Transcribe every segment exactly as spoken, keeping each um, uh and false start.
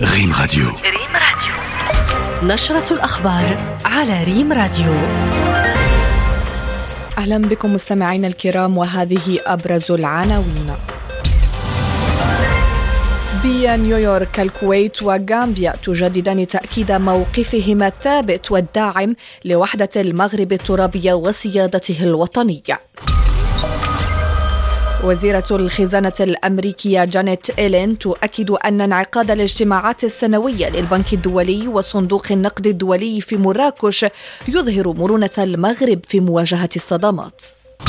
ريم راديو. ريم راديو نشرة الأخبار على ريم راديو. أهلا بكم مستمعينا الكرام، وهذه أبرز العناوين. بنيويورك الكويت وغامبيا تجددان تأكيد موقفهما الثابت والداعم لوحدة المغرب الترابية وسيادته الوطنية. وزيرة الخزانة الأمريكية جانيت إيلين تؤكد أن انعقاد الاجتماعات السنوية للبنك الدولي وصندوق النقد الدولي في مراكش يظهر مرونة المغرب في مواجهة الصدمات.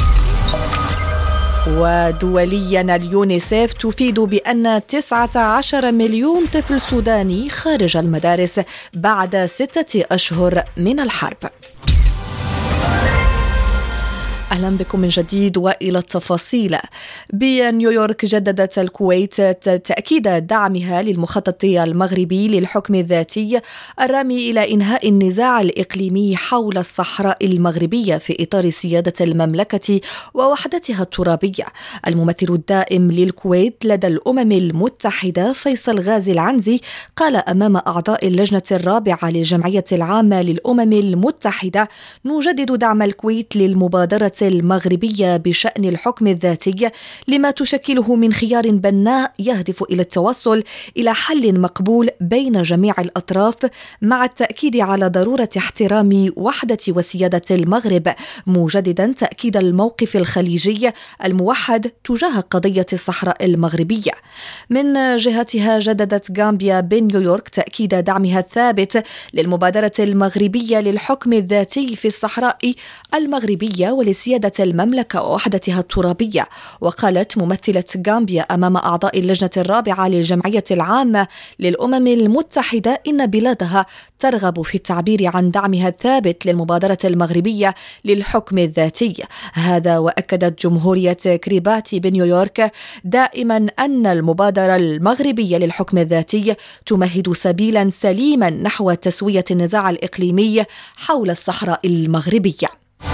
ودوليا اليونيسيف تفيد بأن تسعة عشر مليون طفل سوداني خارج المدارس بعد ستة أشهر من الحرب. أهلا بكم من جديد وإلى التفاصيل. بنيويورك جددت الكويت تأكيد دعمها للمخطط المغربي للحكم الذاتي الرامي إلى إنهاء النزاع الإقليمي حول الصحراء المغربية في إطار سيادة المملكة ووحدتها الترابية. الممثل الدائم للكويت لدى الأمم المتحدة فيصل غازي العنزي قال أمام أعضاء اللجنة الرابعة للجمعية العامة للأمم المتحدة: نجدد دعم الكويت للمبادرة المغربية بشأن الحكم الذاتي لما تشكله من خيار بناء يهدف إلى التوصل إلى حل مقبول بين جميع الأطراف، مع التأكيد على ضرورة احترام وحدة وسيادة المغرب، مجددا تأكيد الموقف الخليجي الموحد تجاه قضية الصحراء المغربية. من جهتها جددت غامبيا بنيويورك تأكيد دعمها الثابت للمبادرة المغربية للحكم الذاتي في الصحراء المغربية ولسيادة المملكة ووحدتها الترابية. وقالت ممثلة غامبيا أمام أعضاء اللجنة الرابعة للجمعية العامة للأمم المتحدة إن بلادها ترغب في التعبير عن دعمها الثابت للمبادرة المغربية للحكم الذاتي. هذا وأكدت جمهورية كريباتي بنيويورك دائما أن المبادرة المغربية للحكم الذاتي تمهد سبيلا سليما نحو تسوية النزاع الإقليمي حول الصحراء المغربية.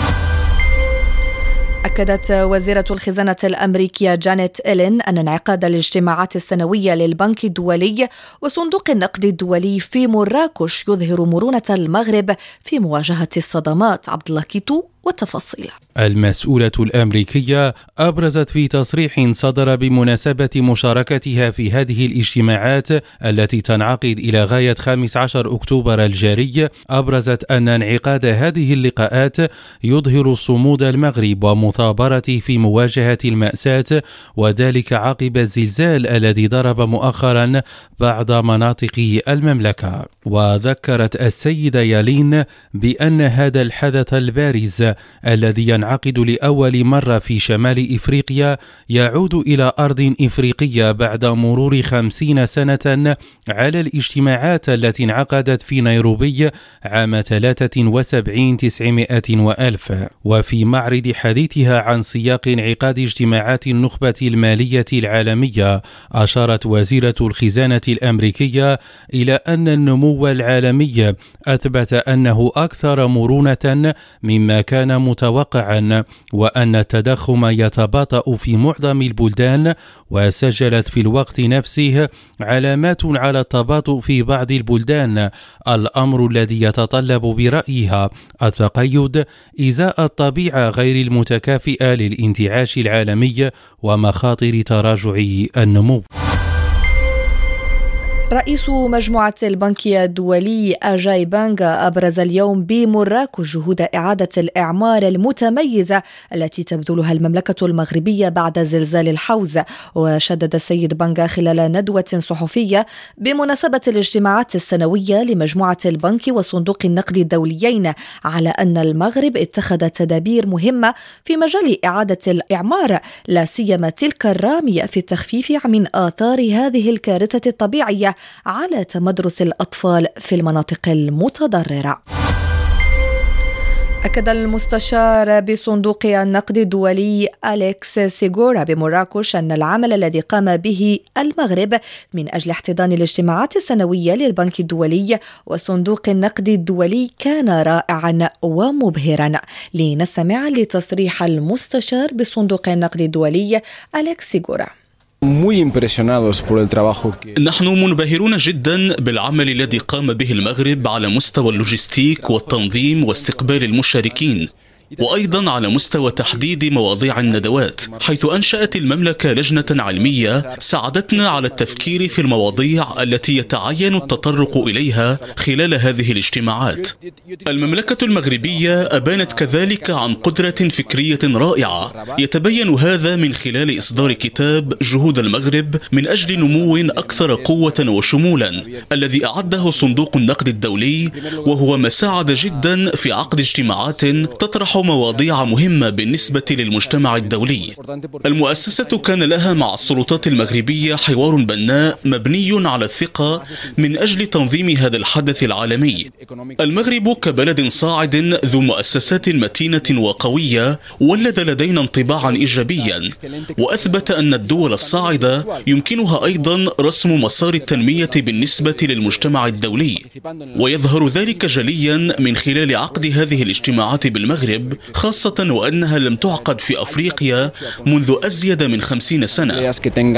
أكدت وزيرة الخزانة الأمريكية جانيت إيلين أن انعقاد الاجتماعات السنوية للبنك الدولي وصندوق النقد الدولي في مراكش يظهر مرونة المغرب في مواجهة الصدمات. عبد الله كيتو والتفاصيل. المسؤولة الأمريكية أبرزت في تصريح صدر بمناسبة مشاركتها في هذه الاجتماعات التي تنعقد إلى غاية خامس عشر أكتوبر الجاري، أبرزت أن انعقاد هذه اللقاءات يظهر صمود المغرب ومثابرته في مواجهة المأساة، وذلك عقب الزلزال الذي ضرب مؤخرا بعض مناطق المملكة. وذكرت السيدة يالين بأن هذا الحدث البارز الذي ينعقد لأول مرة في شمال إفريقيا يعود إلى أرض إفريقية بعد مرور خمسين سنة على الاجتماعات التي انعقدت في نيروبي عام ثلاثة وسبعين تسعمائة وألف. وفي معرض حديثها عن سياق انعقاد اجتماعات النخبة المالية العالمية، أشارت وزيرة الخزانة الأمريكية إلى أن النمو العالمي أثبت أنه أكثر مرونة مما كان متوقعا، وأن التضخم يتباطأ في معظم البلدان، وسجلت في الوقت نفسه علامات على التباطؤ في بعض البلدان، الأمر الذي يتطلب برأيها التقيد إزاء الطبيعة غير المتكافئة للانتعاش العالمي ومخاطر تراجع النمو. رئيس مجموعة البنك الدولي أجاي بانغا أبرز اليوم بمراكش جهود إعادة الإعمار المتميزة التي تبذلها المملكة المغربية بعد زلزال الحوز. وشدد السيد بانغا خلال ندوة صحفية بمناسبة الاجتماعات السنوية لمجموعة البنك وصندوق النقد الدوليين على أن المغرب اتخذ تدابير مهمة في مجال إعادة الإعمار، لا سيما تلك الرامية في التخفيف من آثار هذه الكارثة الطبيعية على تمدرس الأطفال في المناطق المتضررة. أكد المستشار بصندوق النقد الدولي أليكس سيغورا بمراكش أن العمل الذي قام به المغرب من أجل احتضان الاجتماعات السنوية للبنك الدولي وصندوق النقد الدولي كان رائعا ومبهرا. لنستمع لتصريح المستشار بصندوق النقد الدولي أليكس سيغورا. نحن منبهرون جدا بالعمل الذي قام به المغرب على مستوى اللوجستيك والتنظيم واستقبال المشاركين، وأيضا على مستوى تحديد مواضيع الندوات، حيث أنشأت المملكة لجنة علمية ساعدتنا على التفكير في المواضيع التي يتعين التطرق إليها خلال هذه الاجتماعات. المملكة المغربية أبانت كذلك عن قدرة فكرية رائعة، يتبين هذا من خلال إصدار كتاب جهود المغرب من أجل نمو أكثر قوة وشمولا، الذي أعده صندوق النقد الدولي، وهو ما ساعد جدا في عقد اجتماعات تطرح مواضيع مهمة بالنسبة للمجتمع الدولي. المؤسسة كان لها مع السلطات المغربية حوار بناء مبني على الثقة من أجل تنظيم هذا الحدث العالمي. المغرب كبلد صاعد ذو مؤسسات متينة وقوية ولد لدينا انطباعا إيجابيا، وأثبت أن الدول الصاعدة يمكنها أيضا رسم مسار التنمية بالنسبة للمجتمع الدولي، ويظهر ذلك جليا من خلال عقد هذه الاجتماعات بالمغرب، خاصة وأنها لم تعقد في أفريقيا منذ أزيد من خمسين سنة.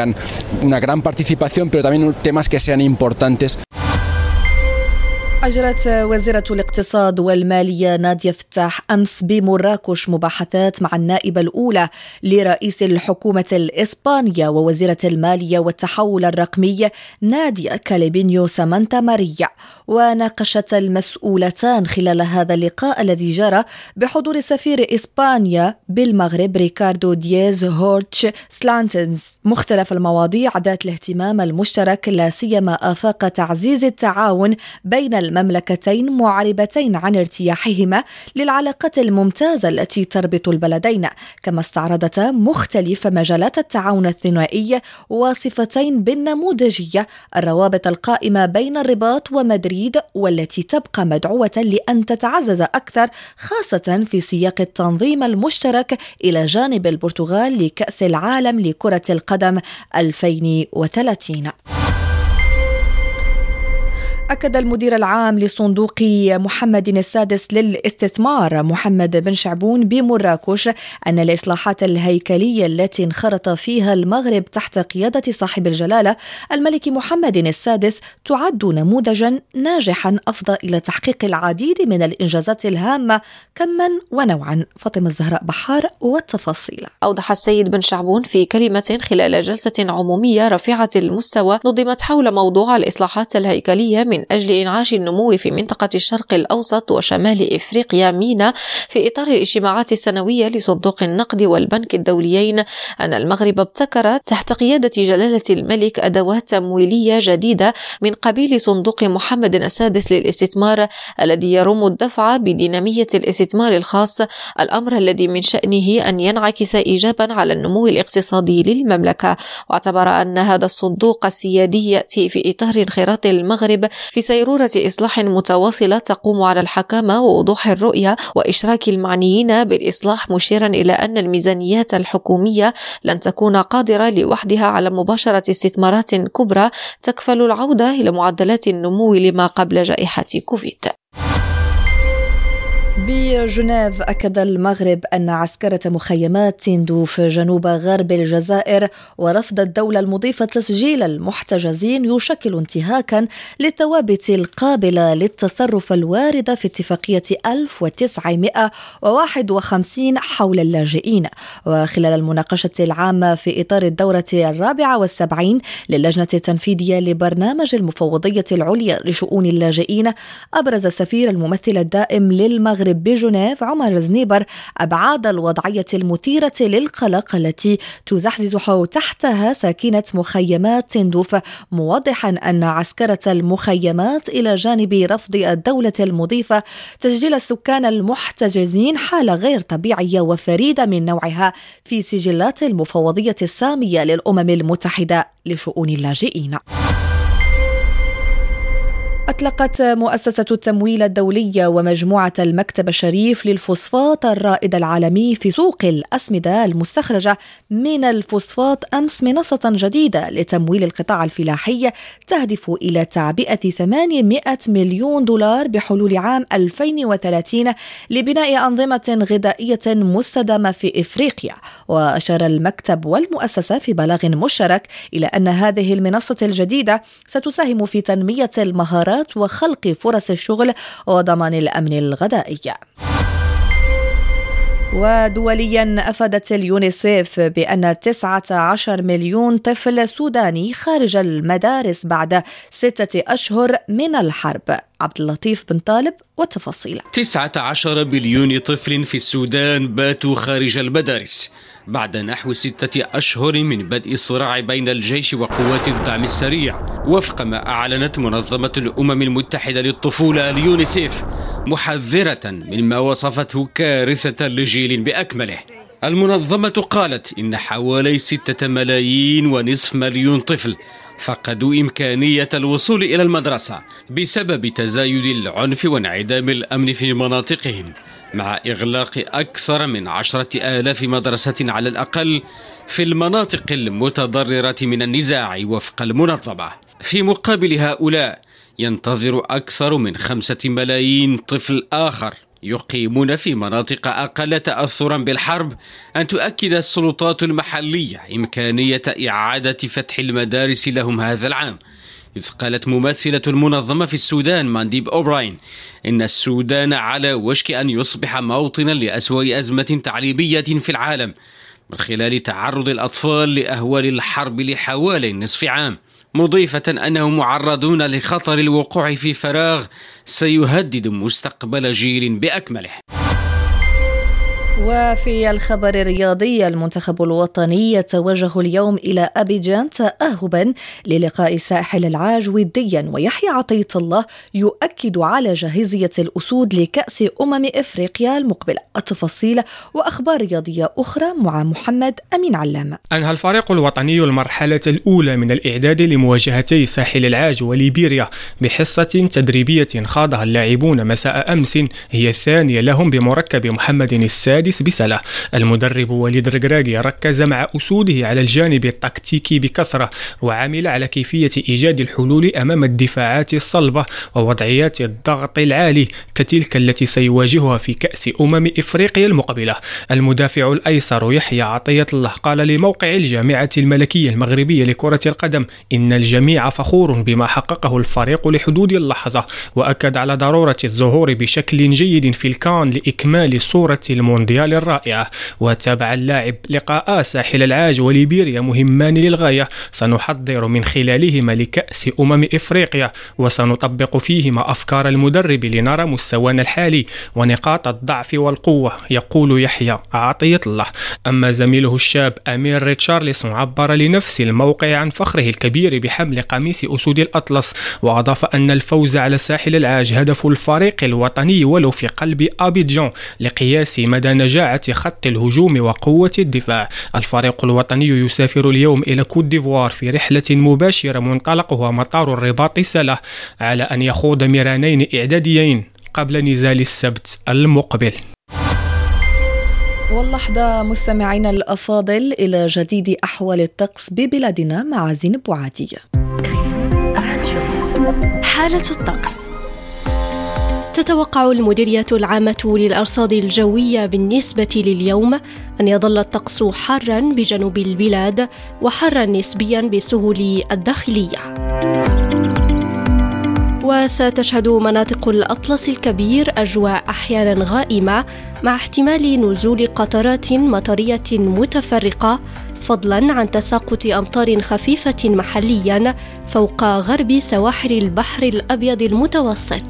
أجرت وزيرة الاقتصاد والمالية نادية فتاح أمس بمراكش مباحثات مع النائبة الأولى لرئيس الحكومة الإسبانية ووزيرة المالية والتحول الرقمي نادية كاليبينيو سامانتا ماريا، وناقشت المسؤولتان خلال هذا اللقاء الذي جرى بحضور سفير إسبانيا بالمغرب ريكاردو دياز هورتش سلانتنز مختلف المواضيع ذات الاهتمام المشترك، لا سيما آفاق تعزيز التعاون بين المملكتين، معربتين عن ارتياحهما للعلاقات الممتازة التي تربط البلدين، كما استعرضتا مختلف مجالات التعاون الثنائي وصفتين بالنموذجية، الروابط القائمة بين الرباط ومدريد والتي تبقى مدعوة لأن تتعزز أكثر، خاصة في سياق التنظيم المشترك إلى جانب البرتغال لكأس العالم لكرة القدم ألفين وثلاثين. أكد المدير العام لصندوق محمد السادس للاستثمار محمد بن شعبون بمراكش أن الإصلاحات الهيكلية التي انخرط فيها المغرب تحت قيادة صاحب الجلالة الملك محمد السادس تعد نموذجا ناجحا أفضى إلى تحقيق العديد من الإنجازات الهامة كما ونوعا. فاطمة الزهراء بحار والتفاصيل. أوضح السيد بن شعبون في كلمة خلال جلسة عمومية رفيعة المستوى نظمت حول موضوع الإصلاحات الهيكلية من من أجل إنعاش النمو في منطقة الشرق الأوسط وشمال إفريقيا مينا في إطار الاجتماعات السنوية لصندوق النقد والبنك الدوليين أن المغرب ابتكر تحت قيادة جلالة الملك أدوات تمويلية جديدة من قبيل صندوق محمد السادس للاستثمار الذي يروم الدفع بدينامية الاستثمار الخاص، الأمر الذي من شأنه أن ينعكس إيجابا على النمو الاقتصادي للمملكة. واعتبر أن هذا الصندوق السيادي يأتي في إطار انخراط المغرب في سيرورة إصلاح متواصلة تقوم على الحكامة ووضوح الرؤية وإشراك المعنيين بالإصلاح، مشيرا إلى أن الميزانيات الحكومية لن تكون قادرة لوحدها على مباشرة استثمارات كبرى تكفل العودة إلى معدلات النمو لما قبل جائحة كوفيد. بجنيف أكد المغرب أن عسكرة مخيمات تندوف جنوب غرب الجزائر ورفض الدولة المضيفة تسجيل المحتجزين يشكل انتهاكا للثوابت القابلة للتصرف الواردة في اتفاقية ألف وتسعمائة وواحد وخمسين حول اللاجئين. وخلال المناقشة العامة في إطار الدورة الرابعة والسبعين للجنة التنفيذية لبرنامج المفوضية العليا لشؤون اللاجئين، أبرز سفير الممثل الدائم للمغرب بجنيف عمر زنيبر أبعاد الوضعية المثيرة للقلق التي تزحزح تحتها ساكنة مخيمات تندوف، موضحا أن عسكرة المخيمات إلى جانب رفض الدولة المضيفة تسجيل السكان المحتجزين حالة غير طبيعية وفريدة من نوعها في سجلات المفوضية السامية للأمم المتحدة لشؤون اللاجئين. أطلقت مؤسسة التمويل الدولية ومجموعة المكتب الشريف للفوسفات الرائد العالمي في سوق الأسمدة المستخرجة من الفوسفات أمس منصة جديدة لتمويل القطاع الفلاحي تهدف إلى تعبئة ثمانمائة مليون دولار بحلول عام ألفين وثلاثين لبناء أنظمة غذائية مستدامة في إفريقيا. وأشار المكتب والمؤسسة في بلاغ مشترك إلى أن هذه المنصة الجديدة ستساهم في تنمية المهارات وخلق فرص الشغل وضمان الأمن الغذائي. ودوليا أفادت اليونيسيف بأن تسعة عشر مليون طفل سوداني خارج المدارس بعد ستة أشهر من الحرب. عبد اللطيف بن طالب والتفاصيل. تسعة عشر مليون طفل في السودان باتوا خارج المدارس بعد نحو ستة أشهر من بدء الصراع بين الجيش وقوات الدعم السريع، وفق ما أعلنت منظمة الأمم المتحدة للطفولة اليونيسيف، محذرة مما وصفته كارثة لجيل بأكمله. المنظمة قالت إن حوالي ستة ملايين ونصف مليون طفل فقدوا إمكانية الوصول إلى المدرسة بسبب تزايد العنف وانعدام الأمن في مناطقهم، مع إغلاق أكثر من عشرة آلاف مدرسة على الأقل في المناطق المتضررة من النزاع وفق المنظمة. في مقابل هؤلاء ينتظر أكثر من خمسة ملايين طفل آخر يقيمون في مناطق أقل تأثرا بالحرب أن تؤكد السلطات المحلية إمكانية إعادة فتح المدارس لهم هذا العام. إذ قالت ممثلة المنظمة في السودان مانديب أوبراين إن السودان على وشك أن يصبح موطنا لأسوأ أزمة تعليمية في العالم من خلال تعرض الأطفال لأهوال الحرب لحوالي نصف عام، مضيفة أنهم معرضون لخطر الوقوع في فراغ سيهدد مستقبل جيل بأكمله. وفي الخبر الرياضي، المنتخب الوطني يتوجه اليوم إلى أبيجان تأهبا للقاء ساحل العاج وديا، ويحيى عطية الله يؤكد على جاهزية الأسود لكأس أمم إفريقيا المقبلة. التفاصيل وأخبار رياضية أخرى مع محمد أمين علام. أنهى الفريق الوطني المرحلة الأولى من الإعداد لمواجهتي ساحل العاج وليبيريا بحصة تدريبية خاضها اللاعبون مساء أمس، هي الثانية لهم بمركب محمد السادس بسلة. المدرب وليد رقراقي ركز مع أسوده على الجانب التكتيكي بكثرة، وعمل على كيفية إيجاد الحلول أمام الدفاعات الصلبة ووضعيات الضغط العالي كتلك التي سيواجهها في كأس أمم إفريقيا المقبلة. المدافع الأيسر يحيى عطية الله قال لموقع الجامعة الملكية المغربية لكرة القدم إن الجميع فخور بما حققه الفريق لحدود اللحظة، وأكد على ضرورة الظهور بشكل جيد في الكان لإكمال صورة المونديال الرائعة. وتابع اللاعب لقاء ساحل العاج وليبيريا مهمان للغاية سنحضر من خلالهما لكأس أمم إفريقيا، وسنطبق فيهما أفكار المدرب لنرى مستوانا الحالي ونقاط الضعف والقوة، يقول يحيى عطية الله. أما زميله الشاب أمير ريتشارلسون عبر لنفس الموقع عن فخره الكبير بحمل قميص أسود الأطلس، وأضاف أن الفوز على ساحل العاج هدف الفريق الوطني ولو في قلب أبيجان لقياس مدى نجاعة خط الهجوم وقوة الدفاع. الفريق الوطني يسافر اليوم إلى كوت ديفوار في رحلة مباشرة منطلقها مطار الرباط سلة، على أن يخوض ميرانين إعداديين قبل نزال السبت المقبل. واللحظة مستمعينا الأفاضل إلى جديد أحوال الطقس ببلادنا مع زينب بوعدية. حالة الطقس. تتوقع المديرية العامة للأرصاد الجوية بالنسبة لليوم أن يظل الطقس حارا بجنوب البلاد وحارا نسبيا بالسهول الداخلية. وستشهد مناطق الأطلس الكبير أجواء أحيانا غائمة مع احتمال نزول قطرات مطرية متفرقة، فضلا عن تساقط أمطار خفيفة محليا فوق غرب سواحل البحر الأبيض المتوسط.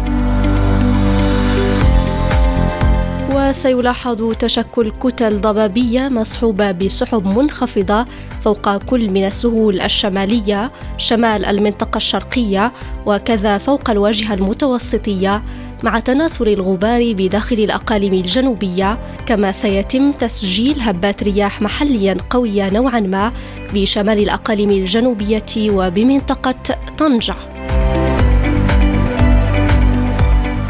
وسيلاحظ تشكل كتل ضبابية مصحوبة بسحب منخفضة فوق كل من السهول الشمالية شمال المنطقة الشرقية وكذا فوق الواجهة المتوسطية، مع تناثر الغبار بداخل الأقاليم الجنوبية، كما سيتم تسجيل هبات رياح محليا قوية نوعا ما بشمال الأقاليم الجنوبية وبمنطقة طنجة.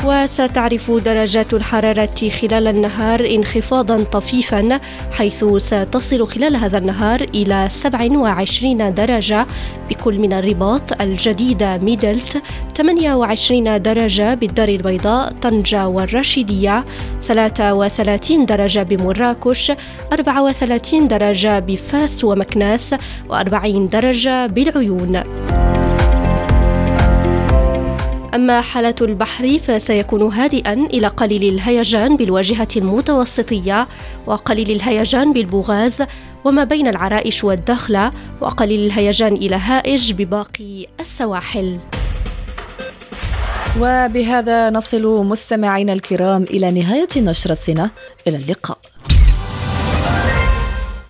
وستعرف درجات الحرارة خلال النهار انخفاضا طفيفا، حيث ستصل خلال هذا النهار إلى سبعة وعشرين درجة بكل من الرباط، الجديدة، ميدلت، ثمانية وعشرين درجة بالدار البيضاء، طنجة والرشيدية، ثلاثة وثلاثين درجة بمراكش، أربعة وثلاثين درجة بفاس ومكناس، وأربعين درجة بالعيون. أما حالة البحر فسيكون هادئا إلى قليل الهيجان بالواجهة المتوسطية، وقليل الهيجان بالبوغاز وما بين العرائش والدخلة، وقليل الهيجان إلى هائج بباقي السواحل. وبهذا نصل مستمعينا الكرام إلى نهاية نشرتنا. إلى اللقاء.